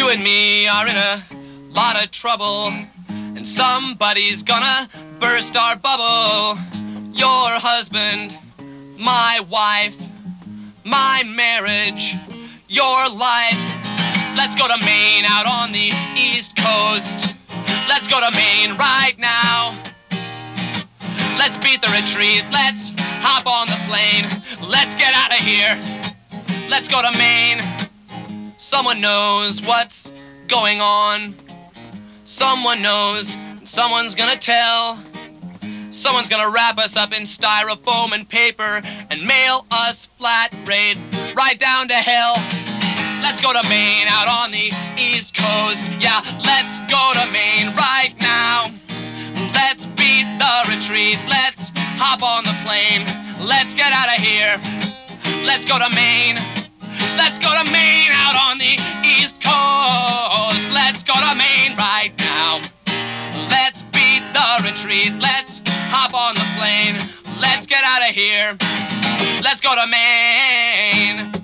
You and me are in a lot of trouble, and somebody's gonna burst our bubble. Your husband, my wife, my marriage, your life. Let's go to Maine out on the East Coast. Let's go to Maine right now. Let's beat the retreat. Let's hop on the plane. Let's get out of here. Let's go to Maine. Someone knows what's going on. Someone knows. Someone's gonna tell. Someone's gonna wrap us up in styrofoam and paper and mail us flat rate right down to hell. Let's go to Maine out on the East Coast. Yeah, let's go to Maine right now. Let's beat the retreat. Let's hop on the plane. Let's get out of here. Let's go to Maine. Let's go to Maine out on the East Coast. Let's go to Maine right now. Let's beat the retreat. Let's hop on the plane. Let's get out of here. Let's go to Maine.